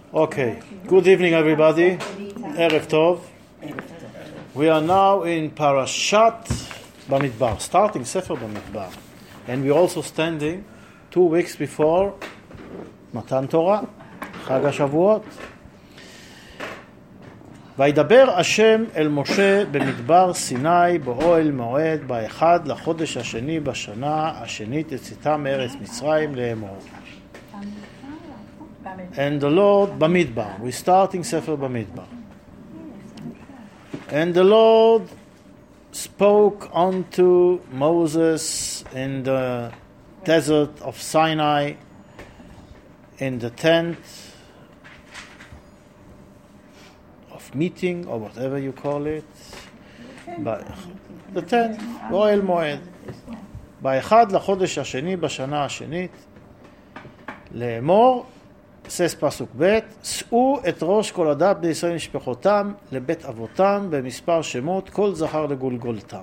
Okay, good evening everybody, Erev Tov. We are now in Parashat Bamidbar, starting Sefer Bamidbar. And we're also standing 2 weeks before Matan Torah, Chag HaShavuot. וידבר השם אל משה במדבר סיני באוהל מועד באחד לחודש השני בשנה השנית לצאתם מארץ מצרים לאמור. And the Lord, Bamidbar, we're starting Sefer Bamidbar. And the Lord spoke unto Moses in the desert of Sinai, in the tent of meeting, or whatever you call it, the tent, באוהל מועד, באחד לחודש השני בשנה השנית, לאמור, סס פסוק ב' שאו את ראש כל עדת בני ישראל משפחותם לבית אבותם במספר שמות כל זכר לגולגולתם.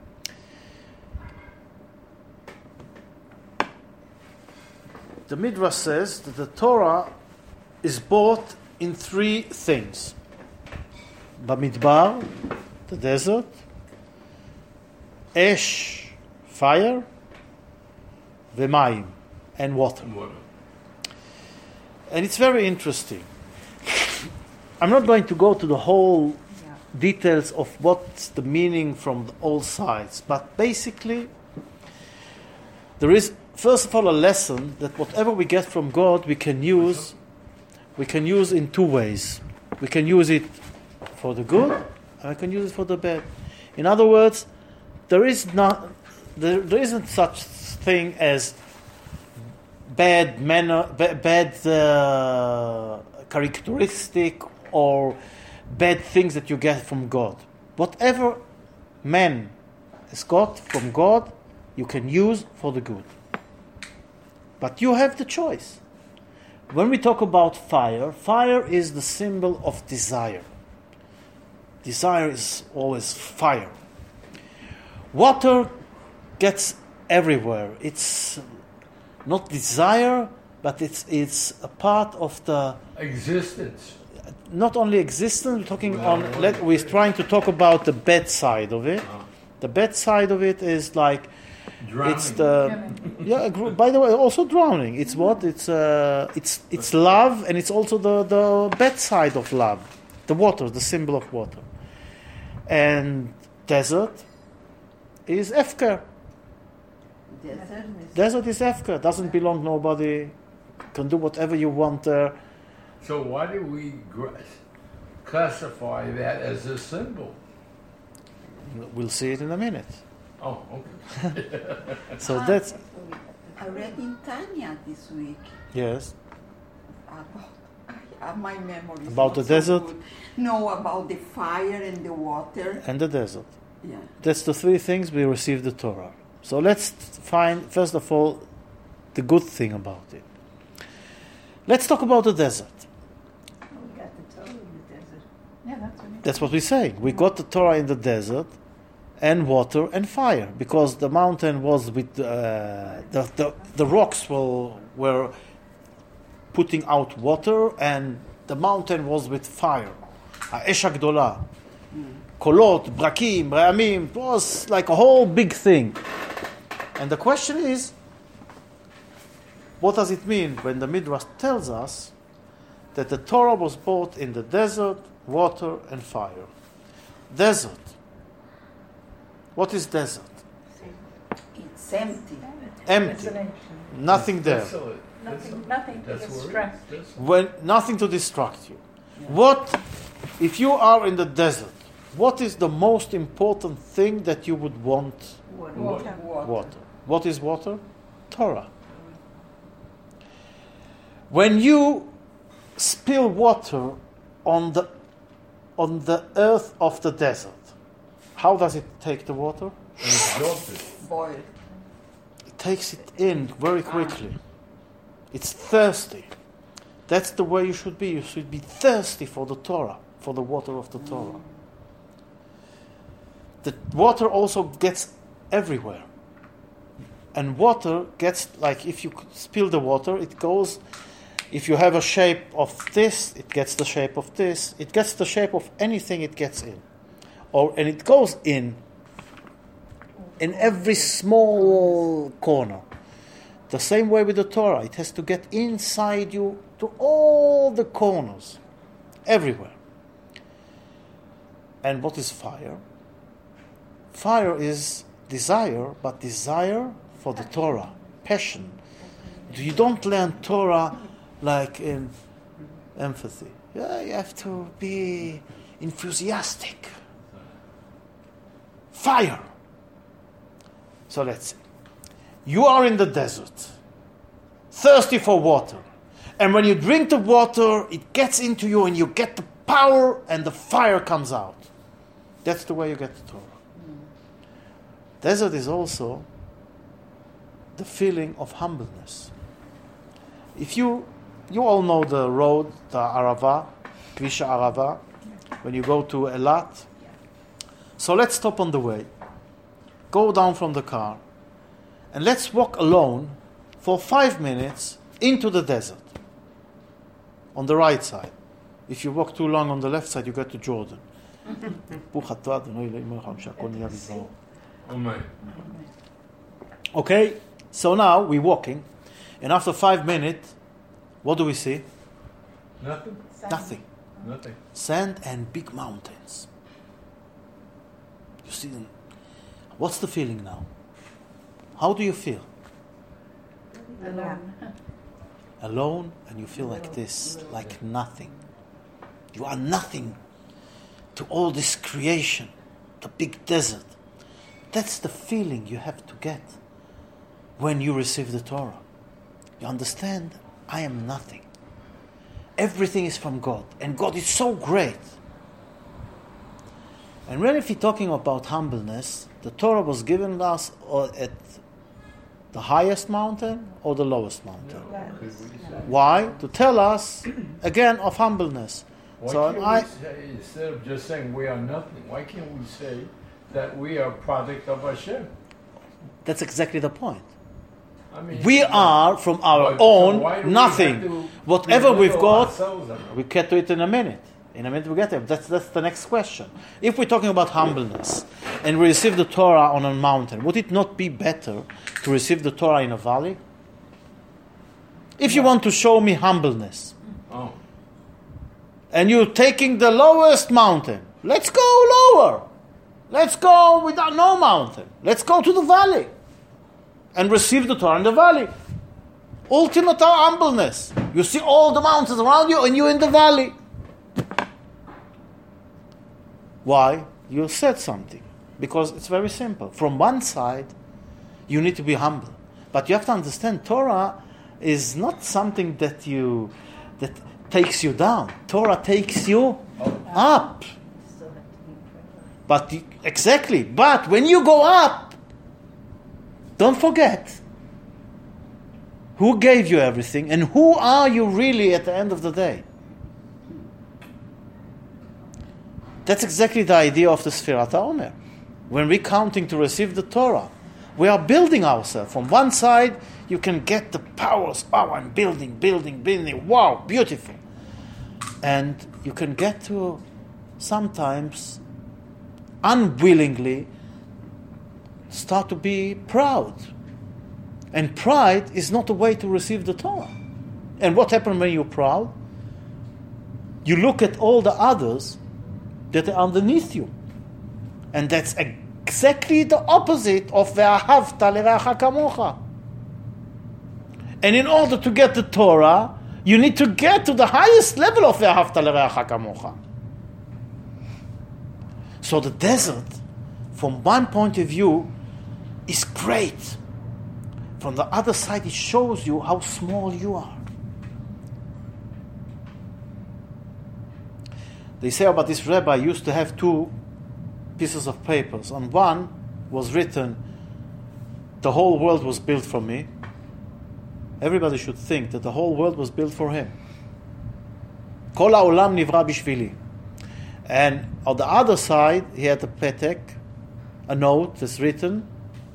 The Midrash says that the Torah is brought in 3 things. Bamidbar, the desert, Esh, fire, V'mayim, and water. And it's very interesting. I'm not going to go to the whole details of what's the meaning from all sides, but basically there is, first of all, a lesson that whatever we get from God we can use in 2 ways. We can use it for the good, and we can use it for the bad. In other words, there isn't such thing as bad manner, bad characteristic or bad things that you get from God. Whatever man has got from God, you can use for the good. But you have the choice. When we talk about fire, fire is the symbol of desire. Desire is always fire. Water gets everywhere. It's not desire, but it's a part of the existence. Not only existence, we're trying to talk about the bad side of it. The bad side of it is like Drowning. It's by the way, also drowning. It's what? It's love, and it's also the bad side of love. The water, the symbol of water. And desert is Efker. Desert is Efker. Doesn't belong nobody. Can do whatever you want there. So why do we classify that as a symbol? We'll see it in a minute. Oh, okay. So that's. I read in Tanya this week. Yes. My memory is about the desert. Good. No, about the fire and the water and the desert. Yeah. That's the 3 things we received the Torah. So let's find, first of all, the good thing about it. Let's talk about the desert. We got the Torah in the desert. Yeah, that's what we're saying. We got the Torah in the desert, and water and fire, because the mountain was with the rocks were putting out water, and the mountain was with fire. האש הגדולה. קולות, ברקים, רעמים, it was like a whole big thing. And the question is, what does it mean when the Midrash tells us that the Torah was brought in the desert, water, and fire? Desert. What is desert? It's empty. Empty. Nothing there. Nothing to distract you. Nothing to distract you. What, if you are in the desert, what is the most important thing that you would want? Water. What is water? Torah. When you spill water on the earth of the desert, how does it take the water? Boil. It takes it in very quickly. It's thirsty. That's the way you should be. You should be thirsty for the Torah, for the water of the Torah. The water also gets everywhere. And water gets, like if you spill the water, it goes If you have a shape of this, it gets the shape of this. It gets the shape of anything it gets in. And it goes in every small corner. The same way with the Torah. It has to get inside you to all the corners. Everywhere. And what is fire? Fire is desire, but desire for the Torah. Passion. You don't learn Torah like in empathy. Yeah, you have to be enthusiastic. Fire. So let's see. You are in the desert, thirsty for water. And when you drink the water, it gets into you and you get the power and the fire comes out. That's the way you get the Torah. Desert is also the feeling of humbleness. If you all know the road, the Arava, Kvish Arava, when you go to Elat. So let's stop on the way, go down from the car, and let's walk alone for 5 minutes into the desert, on the right side. If you walk too long on the left side, you get to Jordan. Okay, so now we're walking, and after 5 minutes, what do we see? Nothing. Nothing. Nothing. Sand and big mountains. You see them. What's the feeling now? How do you feel? Alone. Alone, and you feel like this, like nothing. You are nothing to all this creation, the big desert. That's the feeling you have to get when you receive the Torah. You understand? I am nothing. Everything is from God, and God is so great. And really, if you're talking about humbleness, the Torah was given us at the highest mountain or the lowest mountain. Why? To tell us, again, of humbleness. Why So can't we say, instead of just saying we are nothing, why can't we say that we are a product of Hashem? That's exactly the point. I mean, We are from our but so own why do we nothing. have to Whatever we've belittle got, ourselves on it? we get to it in a minute. In a minute we get there. That's the next question. If we're talking about humbleness and we receive the Torah on a mountain, would it not be better to receive the Torah in a valley? If you want to show me humbleness, Oh, and you're taking the lowest mountain, let's go lower. Let's go without no mountain. Let's go to the valley and receive the Torah in the valley. Ultimate humbleness. You see all the mountains around you and you're in the valley. Why? You said something. Because it's very simple. From one side, you need to be humble. But you have to understand, Torah is not something that takes you down. Torah takes you up. Still have to be prayer. But exactly. But when you go up, don't forget who gave you everything and who are you really at the end of the day. That's exactly the idea of the Sfirat HaOmer. When we're counting to receive the Torah, we are building ourselves. From one side, you can get the powers. Oh, I'm building. Wow, beautiful. And you can get to sometimes unwillingly start to be proud. And pride is not a way to receive the Torah. And what happens when you're proud? You look at all the others that are underneath you. And that's exactly the opposite of ve'ahavta le'reacha kamocha. And in order to get the Torah, you need to get to the highest level of ve'ahavta le'reacha kamocha. So the desert, from one point of view, is great. From the other side, it shows you how small you are. They say about this rabbi used to have 2 pieces of papers. On one was written, the whole world was built for me. Everybody should think that the whole world was built for him. Kol ha'olam nivra bishvili. And on the other side, he had a petek, a note that's written,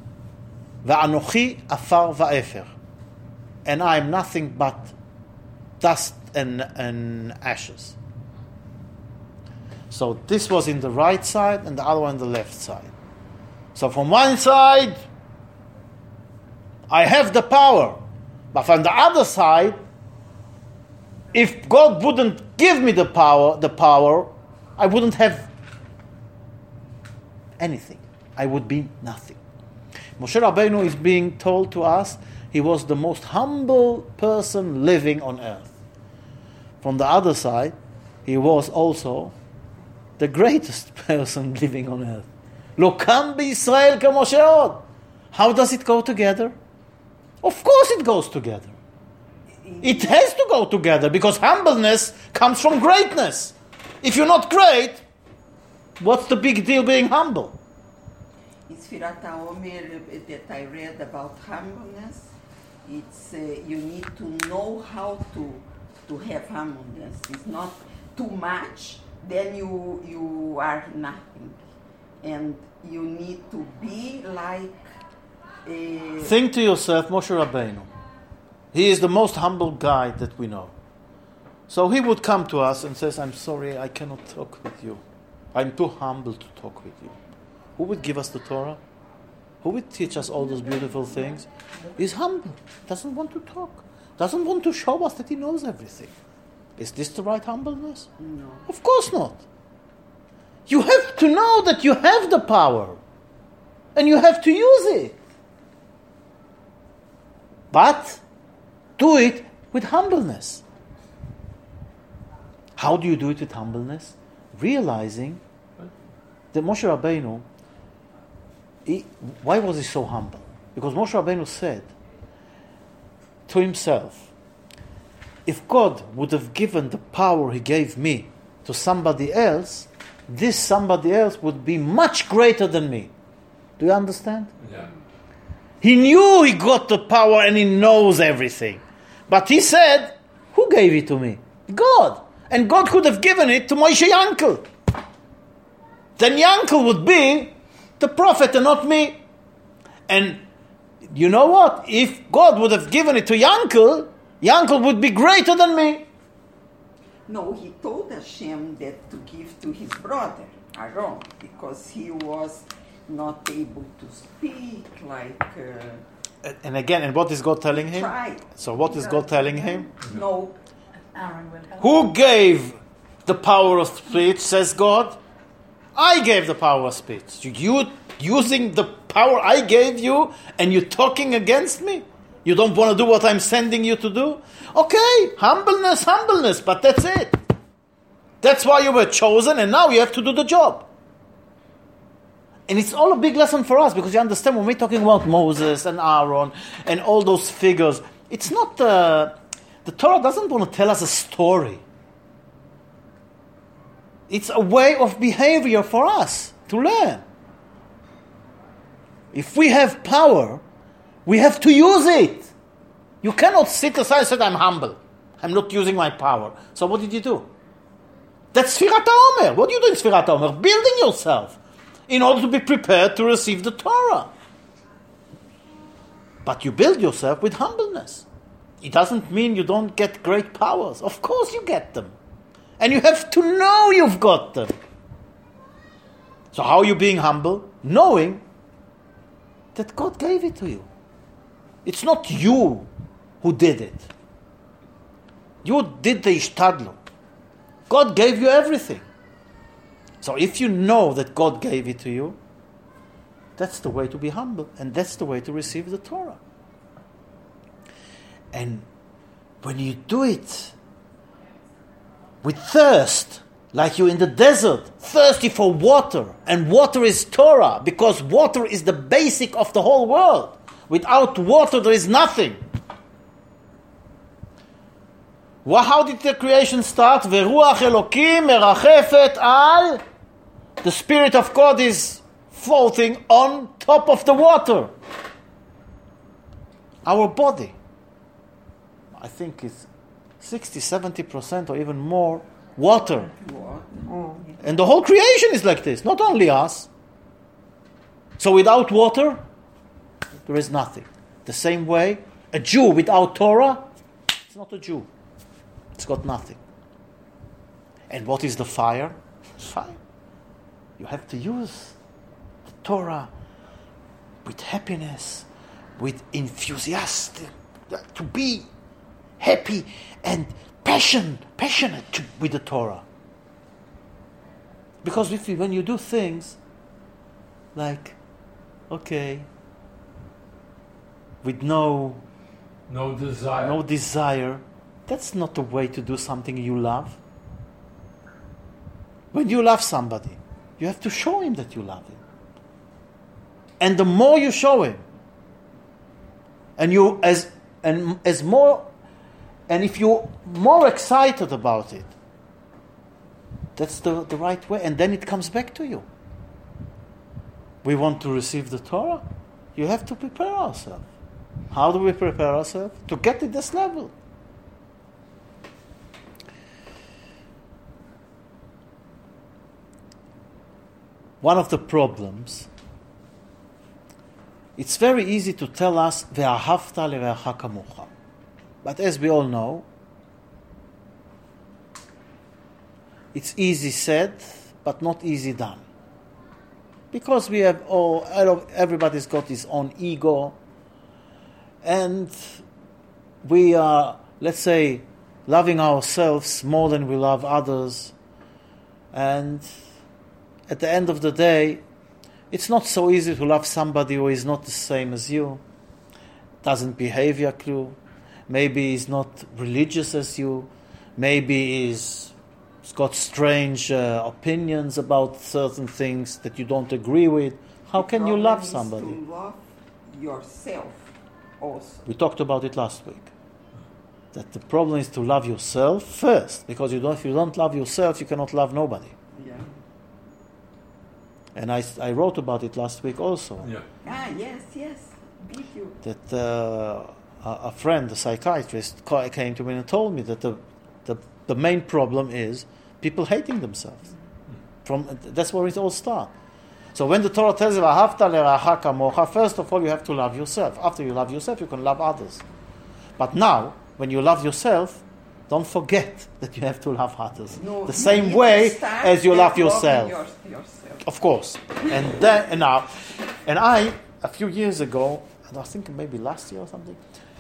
Va'anochi afar va'efer. And I am nothing but dust and ashes. So this was in the right side and the other one on the left side. So from one side, I have the power. But from the other side, if God wouldn't give me the power, I wouldn't have anything. I would be nothing. Moshe Rabbeinu is being told to us he was the most humble person living on earth. From the other side, he was also the greatest person living on earth. Lo kam b'Yisrael k'Moshe od. How does it go together? Of course it goes together. It has to go together because humbleness comes from greatness. If you're not great, what's the big deal being humble? In Sfirat HaOmer that I read about humbleness, it's you need to know how to have humbleness. It's not too much, then you are nothing. And you need to be like think to yourself, Moshe Rabbeinu. He is the most humble guy that we know. So he would come to us and says, I'm sorry, I cannot talk with you. I'm too humble to talk with you. Who would give us the Torah? Who would teach us all those beautiful things? He's humble. Doesn't want to talk. Doesn't want to show us that he knows everything. Is this the right humbleness? No. Of course not. You have to know that you have the power. And you have to use it. But do it with humbleness. How do you do it with humbleness? Realizing that Moshe Rabbeinu, why was he so humble? Because Moshe Rabbeinu said to himself, if God would have given the power he gave me to somebody else, this somebody else would be much greater than me. Do you understand? Yeah. He knew he got the power and he knows everything. But he said, who gave it to me? God. And God could have given it to Moshe Yankel. Then Yankel would be the prophet and not me. And you know what? If God would have given it to Yankel, Yankel would be greater than me. No, he told Hashem that to give to his brother, Aaron, because he was not able to speak like... And again, and what is God telling him? Try. So what is God telling him? No. Aaron will help. Who gave the power of speech, says God? I gave the power of speech. You using the power I gave you and you're talking against me? You don't want to do what I'm sending you to do? Okay, humbleness, but that's it. That's why you were chosen and now you have to do the job. And it's all a big lesson for us because you understand when we're talking about Moses and Aaron and all those figures, it's not... the Torah doesn't want to tell us a story. It's a way of behavior for us to learn. If we have power, we have to use it. You cannot sit aside and say, I'm humble. I'm not using my power. So what did you do? That's Sfirat HaOmer. What do you do in Sfirat HaOmer? Building yourself in order to be prepared to receive the Torah. But you build yourself with humbleness. It doesn't mean you don't get great powers. Of course you get them. And you have to know you've got them. So how are you being humble? Knowing that God gave it to you. It's not you who did it. You did the ishtadlut. God gave you everything. So if you know that God gave it to you, that's the way to be humble. And that's the way to receive the Torah. And when you do it with thirst, like you're in the desert, thirsty for water, and water is Torah, because water is the basic of the whole world. Without water, there is nothing. Well, how did the creation start? Veruach Elokim merachefet al. The Spirit of God is floating on top of the water. Our body, I think it's 60-70% or even more water. And the whole creation is like this, not only us. So without water, there is nothing. The same way, a Jew without Torah is not a Jew. It's got nothing. And what is the fire? Fire. You have to use the Torah with happiness, with enthusiasm, to be happy and passionate with the Torah. Because when you do things like, okay, with no desire, that's not the way to do something you love. When you love somebody, you have to show him that you love him. And the more you show him, and if you're more excited about it, that's the right way, and then it comes back to you. We want to receive the Torah. You have to prepare ourselves. How do we prepare ourselves? To get to this level. One of the problems, it's very easy to tell us, Ve'ahavta le'reacha kamocha. But as we all know, it's easy said, but not easy done. Because everybody's got his own ego, and we are, let's say, loving ourselves more than we love others, and at the end of the day, it's not so easy to love somebody who is not the same as you, doesn't behave like you, maybe is not religious as you, maybe he's got strange opinions about certain things that you don't agree with. How can you love somebody? To love yourself also. We talked about it last week. That the problem is to love yourself first, because if you don't love yourself, you cannot love nobody. Yeah. And I wrote about it last week also. Yeah. Yes. Thank you. That a friend, a psychiatrist, came to me and told me that the main problem is people hating themselves. That's where it all starts. So when the Torah tells you, "Ahavta le'reacha kamocha," first of all, you have to love yourself. After you love yourself, you can love others. But now, when you love yourself, don't forget that you have to love others. The same way as you love yourself. Of course. And I, a few years ago, and I think maybe last year or something,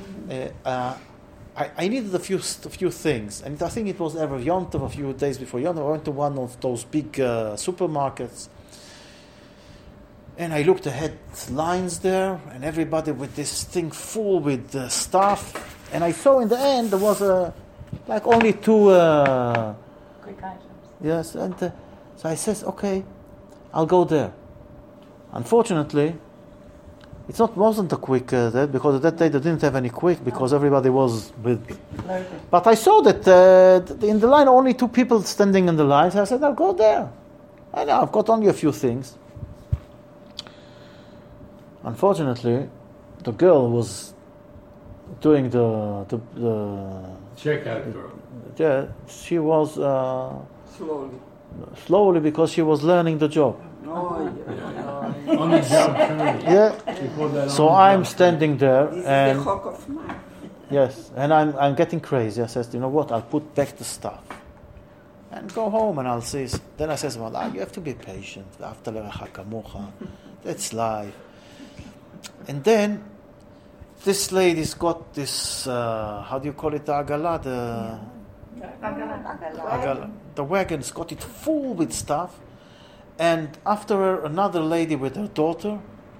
I needed a few things, and I think it was ever Yom Tov, a few days before Yom Tov. I went to one of those big supermarkets, and I looked ahead, lines there, and everybody with this thing full with stuff, and I saw in the end there was only two quick items. Yes, and so I says, okay, I'll go there. Unfortunately, wasn't a quick because at that day they didn't have any quick because everybody was with. But I saw that in the line only two people standing in the line. So I said, I'll go there. I know I've got only a few things. Unfortunately, the girl was doing the checkout girl. Yeah, she was slowly because she was learning the job. On the job training. Yeah. So I'm standing there, This and is the hook of mine. yes, and I'm getting crazy. I says, you know what? I'll put back the stuff and go home, and I'll see. Then I says, well, you have to be patient. After le'reacha kamocha, that's life. And then this lady's got this. How do you call it? The agala, the wagon's got it full with stuff. And after her, another lady with her daughter.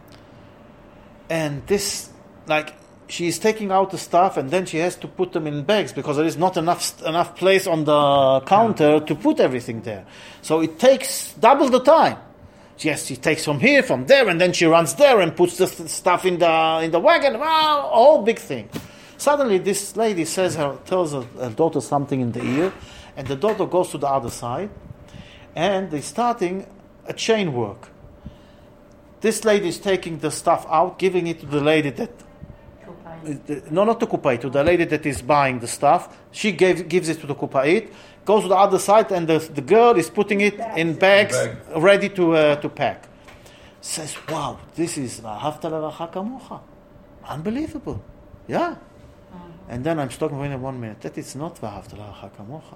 And this, she's taking out the stuff, and then she has to put them in bags because there is not enough place on the counter to put everything there. So it takes double the time. Yes, she takes from here, from there, and then she runs there and puts the stuff in the wagon. Wow, a whole big thing. Suddenly, this lady tells her daughter something in the ear, and the daughter goes to the other side, and they're starting a chain work. This lady is taking the stuff out, giving it to the lady that... No, not to kupait, to the lady that is buying the stuff. She gives it to the kupait, goes to the other side, and the girl is putting it in bags, ready to pack. Says, wow, this is Ahavta le'reacha kamocha. Unbelievable. Yeah. And then I'm stopping in 1 minute. That is not V'ahavta l'reacha kamocha.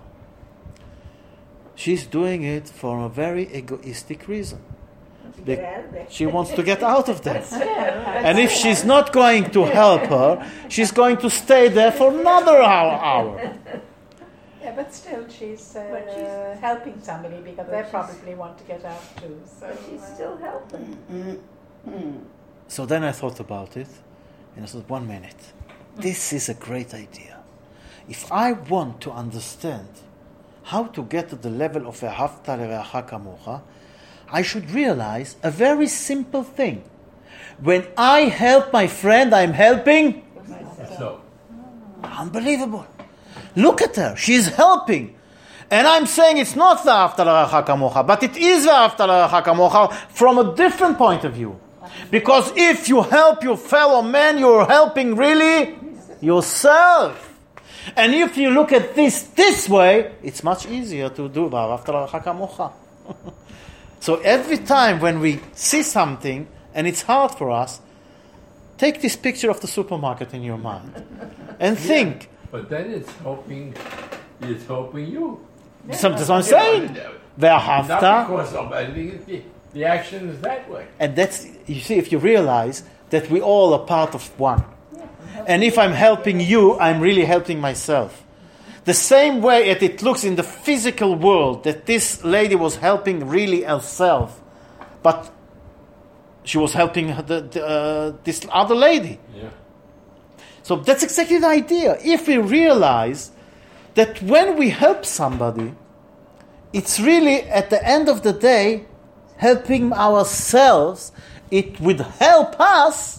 She's doing it for a very egoistic reason. She wants to get out of that. And if she's not going to help her, she's going to stay there for another hour. Yeah, but still she's helping somebody because they probably want to get out too. So But she's still helping. So then I thought about it, and I said, 1 minute. This is a great idea. If I want to understand how to get to the level of V'ahavta l'reacha kamocha, I should realize a very simple thing. When I help my friend, I'm helping. So, Unbelievable. Look at her. She's helping. And I'm saying it's not V'ahavta l'reacha kamocha, but it is V'ahavta l'reacha kamocha from a different point of view. Because if you help your fellow man, you're helping really yourself. And if you look at this way, it's much easier to do V'ahavta l'reacha kamocha. So every time when we see something and it's hard for us, take this picture of the supermarket in your mind and think. but then it's helping you. That's what I'm saying. Not V'ahavta. because of, I think the action is that way. And that's, you see, if you realize that we all are part of one. And if I'm helping you, I'm really helping myself. The same way that it looks in the physical world that this lady was helping really herself, but she was helping this other lady. Yeah. So that's exactly the idea. If we realize that when we help somebody, it's really, at the end of the day, helping ourselves, it would help us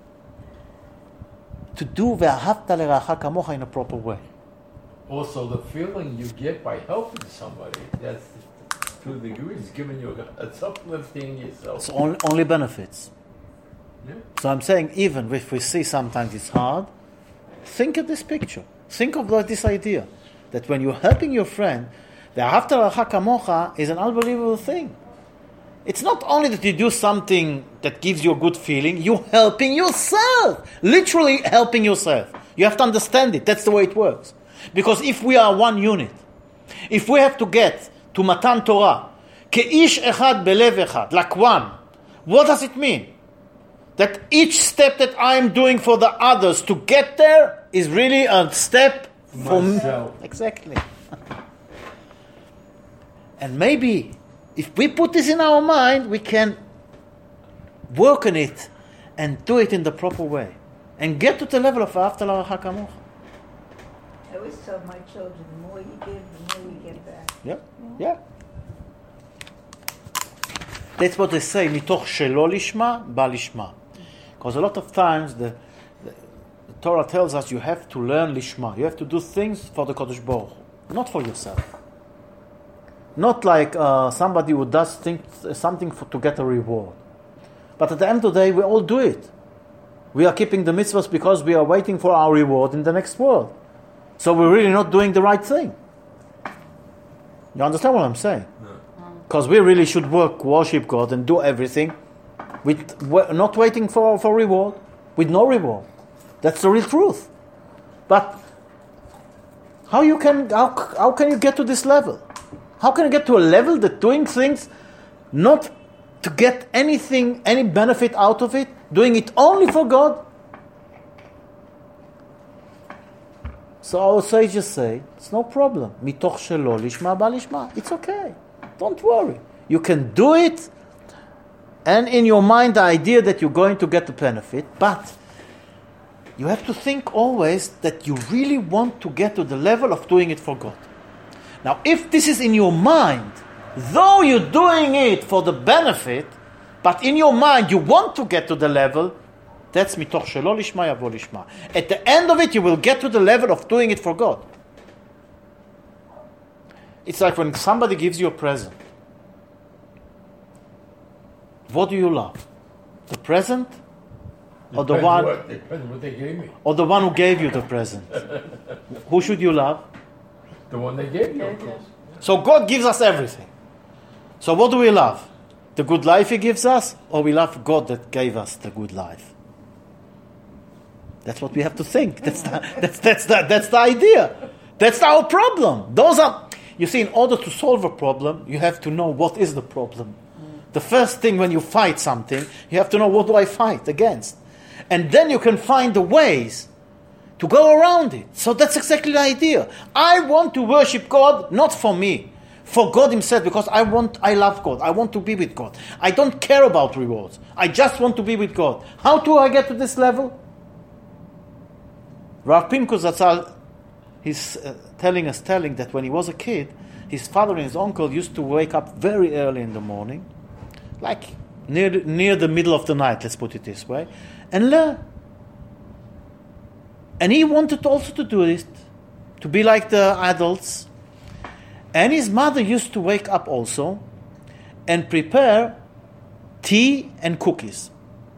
to do V'ahavta l'reacha kamocha in a proper way. Also, the feeling you get by helping somebody, that's to the degree it's giving you it's uplifting yourself. So only benefits. Yeah. So I'm saying, even if we see sometimes it's hard, think of this picture. Think of this idea that when you're helping your friend, the V'ahavta l'reacha kamocha is an unbelievable thing. It's not only that you do something that gives you a good feeling, you're helping yourself. Literally helping yourself. You have to understand it. That's the way it works. Because if we are one unit, if we have to get to Matan Torah, Ke'ish echad belev echad, like one, what does it mean? That each step that I'm doing for the others to get there is really a step for me. Exactly. And maybe if we put this in our mind, we can work on it and do it in the proper way and get to the level of V'ahavta l'reacha kamocha. I always tell my children, the more you give, the more you get back. Yeah. That's what they say, mitoch shelo lishma, ba lishma. Because a lot of times the Torah tells us you have to learn lishma. You have to do things for the Kodesh Baruch Hu, not for yourself. Not like somebody who does something to get a reward. But at the end of the day, we all do it. We are keeping the mitzvahs because we are waiting for our reward in the next world. So we're really not doing the right thing. You understand what I'm saying? Because we really should worship God and do everything with not waiting for reward, with no reward. That's the real truth. But how can you get to this level? How can you get to a level that doing things not to get anything, any benefit out of it, doing it only for God? So our sages say, it's no problem. Mitoch shelo lishma ba lishma. It's okay. Don't worry. You can do it, and in your mind the idea that you're going to get the benefit, but you have to think always that you really want to get to the level of doing it for God. Now, if this is in your mind, though you're doing it for the benefit, but in your mind you want to get to the level, that's mitoch shelo lishma yavo lishma. At the end of it, you will get to the level of doing it for God. It's like when somebody gives you a present. What do you love? The present? Or the one? Depends what they gave me. Or the one who gave you the present? Who should you love? The one they gave you, of course. So God gives us everything. So what do we love? The good life He gives us? Or we love God that gave us the good life? That's what we have to think. That's the idea. That's our problem. You see, in order to solve a problem, you have to know what is the problem. The first thing when you fight something, you have to know what do I fight against. And then you can find the ways to go around it. So that's exactly the idea. I want to worship God, not for me, for God himself, because I love God. I want to be with God. I don't care about rewards. I just want to be with God. How do I get to this level? Rav Pinkus Zatzal, he's telling that when he was a kid, his father and his uncle used to wake up very early in the morning, like near the middle of the night, let's put it this way, and learn. And he wanted also to do this, to be like the adults. And his mother used to wake up also and prepare tea and cookies.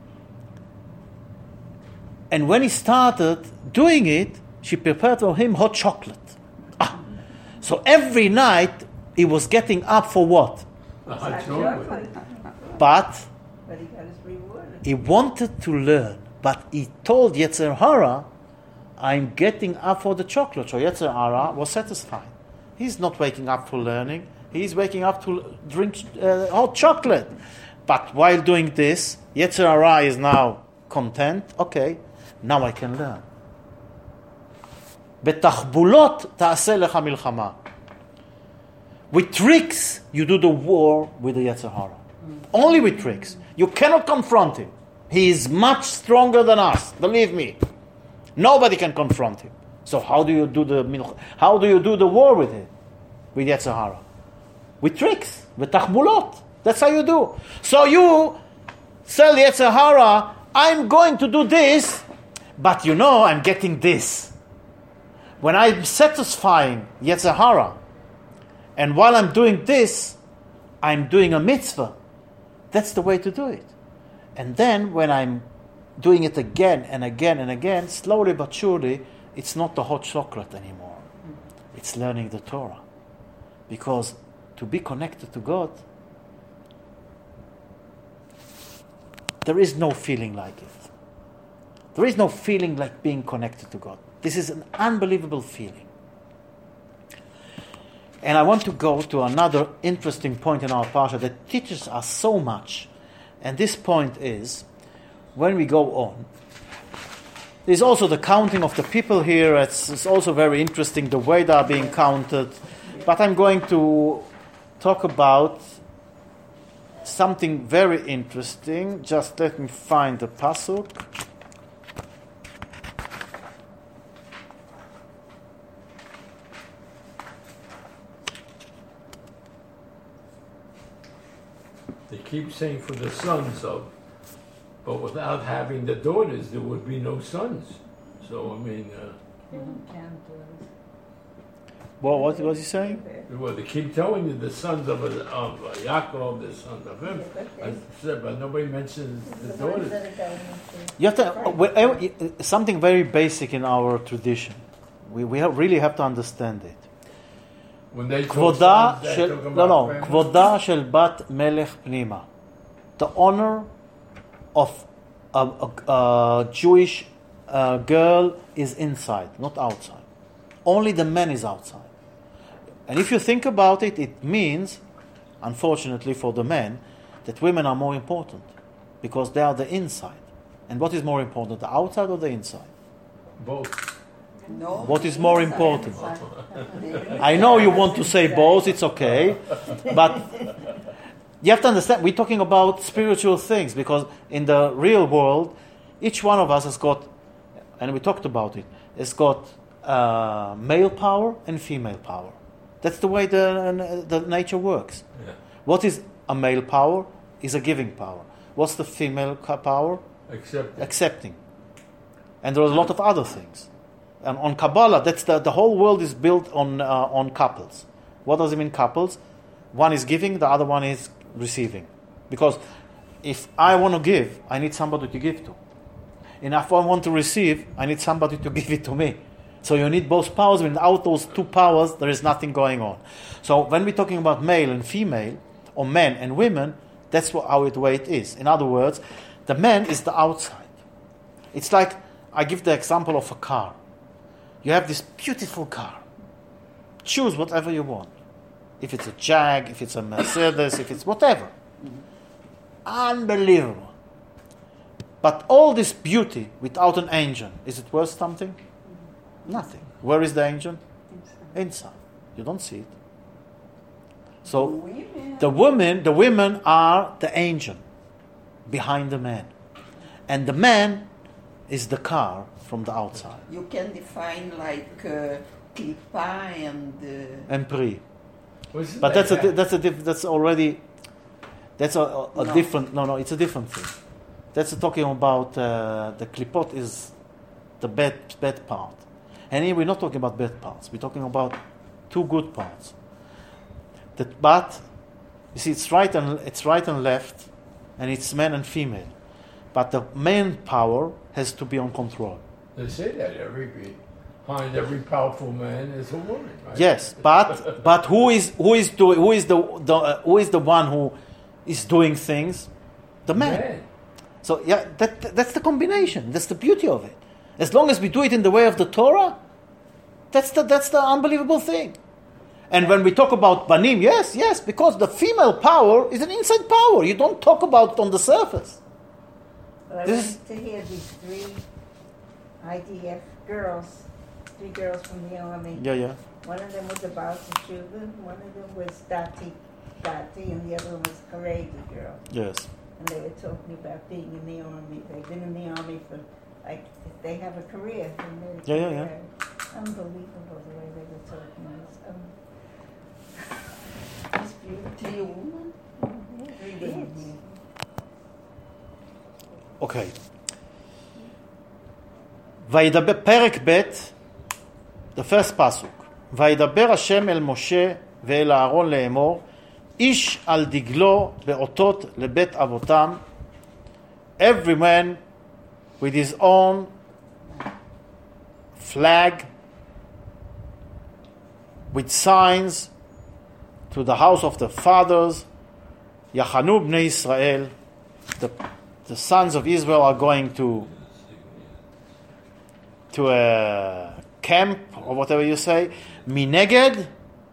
And when he started doing it, she prepared for him hot chocolate. So every night he was getting up for what? Hot chocolate. But he got his reward. he wanted to learn. But he told Yetzer Hara, I'm getting up for the chocolate. So Yetzer Hara was satisfied. He's not waking up for learning. He's waking up to drink hot chocolate. But while doing this, Yetzer Hara is now content. Okay, now I can learn. בתחבולות תעשה לך מלחמה. With tricks, you do the war with the Yetzer Hara. Only with tricks. You cannot confront him. He is much stronger than us. Believe me. Nobody can confront him. So how do you do the war with him? With Yetzer Hara? With tricks. With תחבולות. That's how you do. So you tell Yetzer Hara, I'm going to do this, but I'm getting this. When I'm satisfying Yetzer Hara, and while I'm doing this, I'm doing a mitzvah. That's the way to do it. And then when I'm doing it again and again and again, slowly but surely, it's not the hot chocolate anymore. It's learning the Torah. Because to be connected to God, there is no feeling like it. There is no feeling like being connected to God. This is an unbelievable feeling. And I want to go to another interesting point in our parsha that teaches us so much. And this point is, when we go on, there's also the counting of the people here. It's also very interesting, the way they are being counted. But I'm going to talk about something very interesting. Just let me find the pasuk. They keep saying for the sons of, but without having the daughters, there would be no sons. So, Well, what was he saying? Well, they keep telling you the sons of Yaakov, the sons of him. I said, but nobody mentions the daughters. You have to, something very basic in our tradition. We really have to understand it. When they כבודה של בת מלך פנימה. The honor of a Jewish girl is inside, not outside. Only the man is outside. And if you think about it, it means, unfortunately for the men, that women are more important because they are the inside. And what is more important, the outside or the inside? Both. No. What is more important? I know you want to say both, it's okay. But you have to understand, we're talking about spiritual things because in the real world, each one of us has got, and we talked about it, has got male power and female power. That's the way the nature works. Yeah. What is a male power? Is a giving power. What's the female power? Accepting. And there are a lot of other things. And on Kabbalah, that's the whole world is built on couples. What does it mean, couples? One is giving, the other one is receiving. Because if I want to give, I need somebody to give to. And if I want to receive, I need somebody to give it to me. So you need both powers. Without those two powers, there is nothing going on. So when we're talking about male and female, or men and women, that's the way it is. In other words, the man is the outside. It's like I give the example of a car. You have this beautiful car. Choose whatever you want. If it's a Jag, if it's a Mercedes, if it's whatever. Unbelievable. But all this beauty without an engine, is it worth something? Nothing. Where is the engine? Inside. You don't see it. So the women are the engine behind the man. And the man is the car from the outside. You can define like klipa and Pri. But That's a different. No, it's a different thing. That's talking about the klipot is the bad part, and here we're not talking about bad parts. We're talking about two good parts. But you see, it's right and left, and it's man and female. But the main power has to be on control. They say that behind every powerful man is a woman, right? Yes, but who is the one who is doing things? The man. So yeah, that's the combination. That's the beauty of it. As long as we do it in the way of the Torah, that's the unbelievable thing. And when we talk about banim, yes, because the female power is an inside power. You don't talk about it on the surface. But I went to hear these 3 IDF girls, 3 girls from the army. Yeah. One of them was about Teshuva, one of them was Dati, and the other one was Haredi girl. Yes. And they were talking about being in the army. They've been in the army for, like, they have a career. Yeah. Unbelievable the way they were talking. It's beautiful. 3 women. 3 kids. Okay. וידבר, פרק ב', the first pasuk. וידבר השם אל משה ואל אהרון לאמור, איש על דגלו באותות לבית אבותם, every man with his own flag, with signs to the house of the fathers, יחנו בני ישראל, the sons of Israel are going to a camp, or whatever you say, mineged,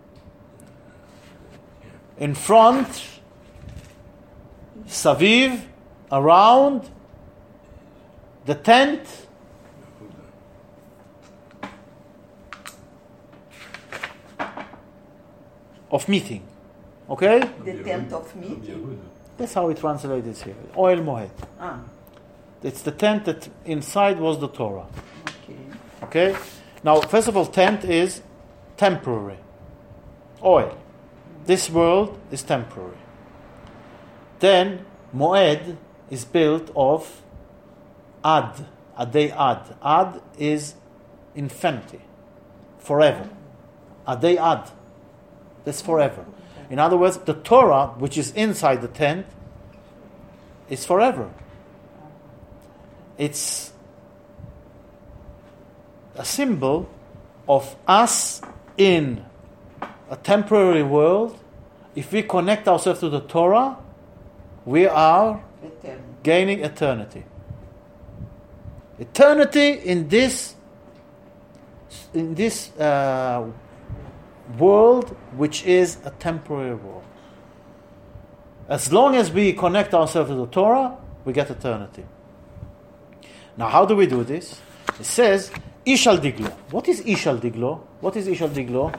in front, saviv, around, the tent, of meeting. Okay? The tent of meeting. That's how we translate it here. Oil Moed. It's the tent that inside was the Torah. Okay? Now, first of all, tent is temporary. Oil. This world is temporary. Then, Moed is built of Ad. Adei Ad. Ad is infinity. Forever. Adei Ad. That's forever. In other words, the Torah, which is inside the tent, is forever. It's a symbol of us in a temporary world. If we connect ourselves to the Torah, we are gaining eternity. Eternity in this world, which is a temporary world. As long as we connect ourselves to the Torah, we get eternity. Now, how do we do this? It says, Ish al diglo. What is Ish al diglo? What is Ish al diglo?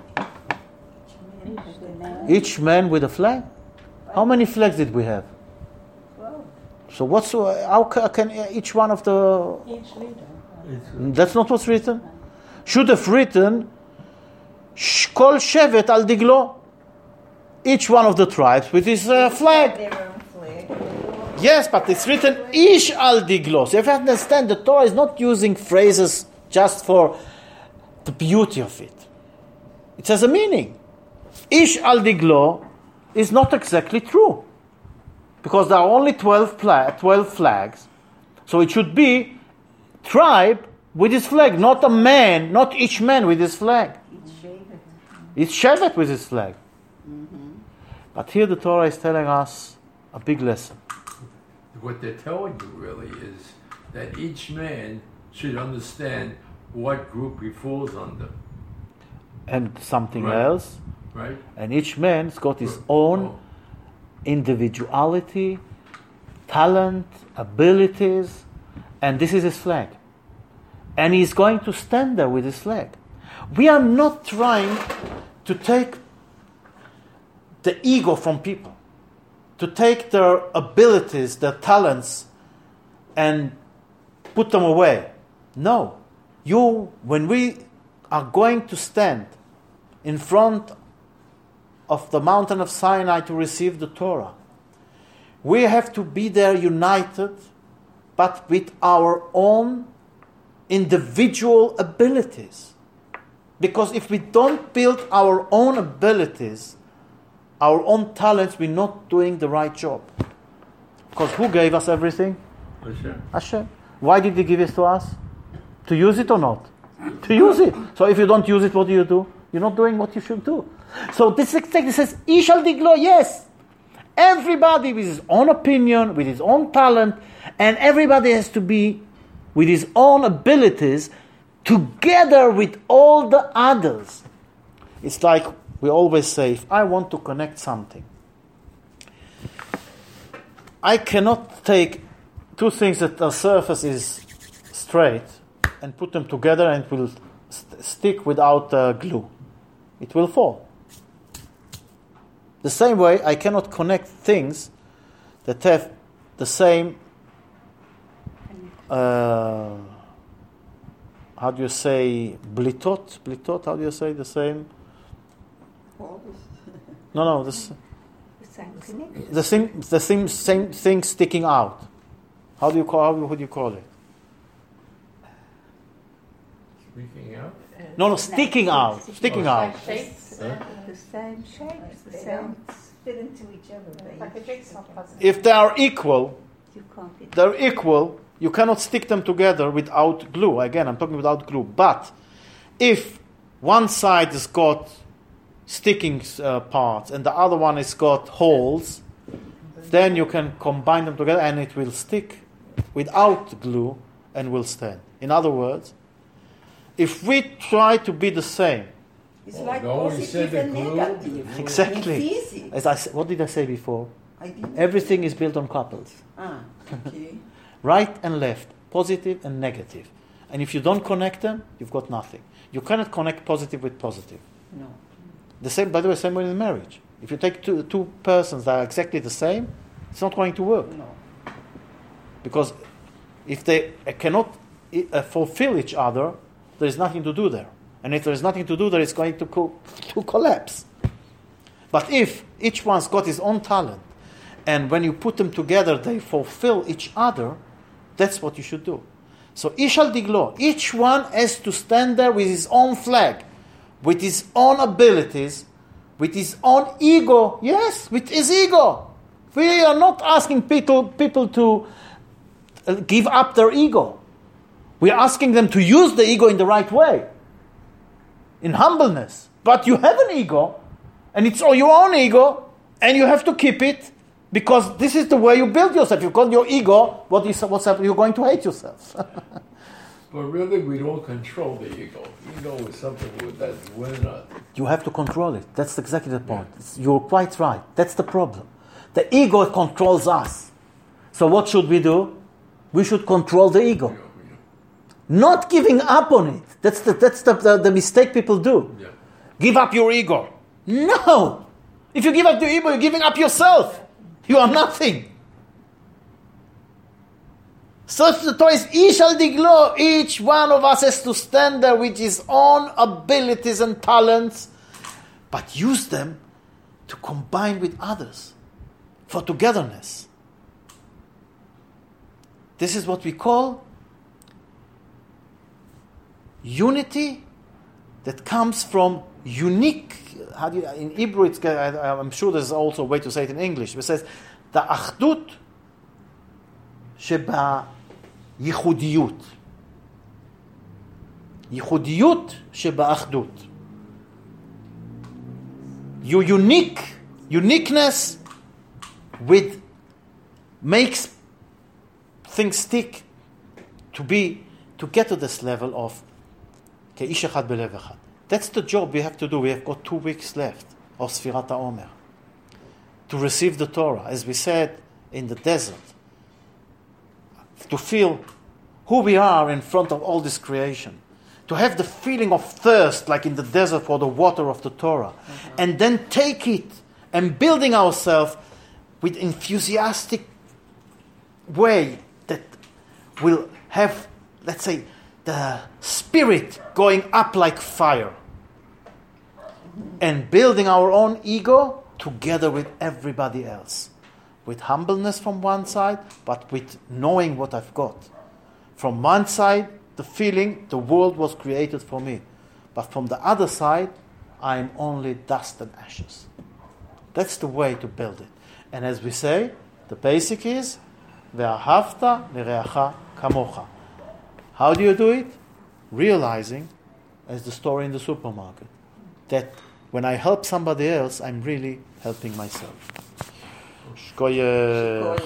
Each man with a flag. How many flags did we have? 12. So how can each one of the... Each leader. That's not what's written. Should have written, Kol shevet al diglo. Each one of the tribes with his flag. Their own flag. Yes, but it's written Ish al diglo. So if you understand, the Torah is not using phrases just for the beauty of it. It has a meaning. Ish al diglo is not exactly true, because there are only 12 flags. So it should be tribe with his flag, not a man, not each man with his flag. It's shevet with his flag. Mm-hmm. But here the Torah is telling us a big lesson. What they're telling you really is that each man should understand what group he falls under. And something Right. else. Right? And each man's got his own individuality, talent, abilities, and this is his flag. And he's going to stand there with his flag. We are not trying to take the ego from people, to take their abilities, their talents, and put them away. No. When we are going to stand in front of the mountain of Sinai to receive the Torah, we have to be there united, but with our own individual abilities. Because if we don't build our own abilities, our own talents, we're not doing the right job. Because who gave us everything? Hashem. Hashem. Why did He give it to us? To use it or not? To use it. So if you don't use it, what do? You're not doing what you should do. So this exactly says, Ishal Diglo, yes. Everybody with his own opinion, with his own talent, and everybody has to be with his own abilities together with all the others. It's like we always say, if I want to connect something, I cannot take two things that the surface is straight and put them together and it will stick without glue. It will fall. The same way, I cannot connect things that have the same, how do you say, blitot? Blitot, how do you say the same? No, the same thing sticking out. How would you call it? Speaking out? No, sticking out. Sticking out. Like shapes. The same shapes, the same fit into each other. Like a jigsaw puzzle. If they are equal, You can't get they're equal, you cannot stick them together without glue. Again, I'm talking without glue. But if one side has got sticking parts and the other one has got holes, then you can combine them together and it will stick without glue and will stand. In other words, if we try to be the same, It's like no one said positive the and glue. negative. exactly, In physics. as I said, what did I say before? I didn't. Everything is built on couples. Okay. Right and left, positive and negative. And if you don't connect them, you've got nothing. You cannot connect positive with positive. No. The same, by the way, same way in marriage. If you take two persons that are exactly the same, it's not going to work. No. Because if they cannot fulfill each other, there is nothing to do there. And if there is nothing to do there, it's going to collapse. But if each one's got his own talent, and when you put them together, they fulfill each other, that's what you should do. So, Ishal Diglo, each one has to stand there with his own flag, with his own abilities, with his own ego. Yes, with his ego. We are not asking people to give up their ego. We are asking them to use the ego in the right way, in humbleness. But you have an ego, and it's all your own ego, and you have to keep it, because this is the way you build yourself. You've got your ego, what's happening? You're going to hate yourself. But really, we don't control the ego. Ego is something that's within us. You have to control it. That's exactly the point. You're quite right. That's the problem. The ego controls us. So what should we do? We should control the ego. Not giving up on it. That's the mistake people do. Yeah. Give up your ego. No! If you give up your ego, you're giving up yourself. You are nothing. So the Torah is Ishal Diglo. Each one of us has to stand there with his own abilities and talents, but use them to combine with others for togetherness. This is what we call unity that comes from unique. In Hebrew, I'm sure there's also a way to say it in English. It says the achdut sheba yichudiyut. Yichudiyut sheba achdut. Your uniqueness makes things stick to be to get to this level of כאיש אחד בלב אחד. That's the job we have to do. We have got 2 weeks left of Sfirat HaOmer to receive the Torah, as we said, in the desert, to feel who we are in front of all this creation, to have the feeling of thirst like in the desert for the water of the Torah, and then take it and building ourselves with enthusiastic way that will have, let's say, the spirit going up like fire, and building our own ego together with everybody else, with humbleness from one side, but with knowing what I've got. From one side, the feeling the world was created for me, but from the other side, I'm only dust and ashes. That's the way to build it. And as we say, the basic is ואהבת לרעך כמוך. How do you do it? Realizing, as the story in the supermarket, that when I help somebody else, I'm really helping myself. Shkoyeh.